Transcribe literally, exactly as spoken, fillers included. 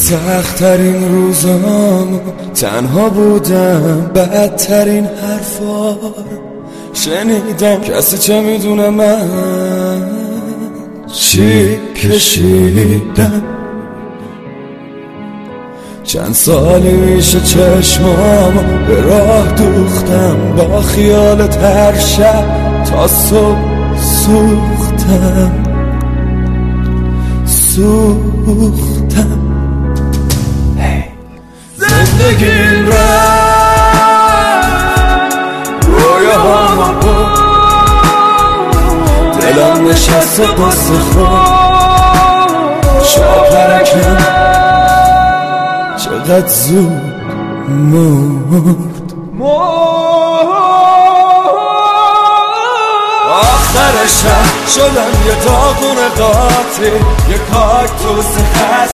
سخت‌ترین روزام تنها بودم، بدترین حرفا شنیدم. کسی چه میدونه من چی کشیدم. چند سالی میشه چشمام به راه دوختم، با خیالت هر شب تا صبح سوختم سوختم. زندگی این رفت رویاهامو بود، دلم نشست و قصه خود شاپرکم چقدر زود مرد. آخر شب شدم یه داغون قاطی، یه کاکتوس خست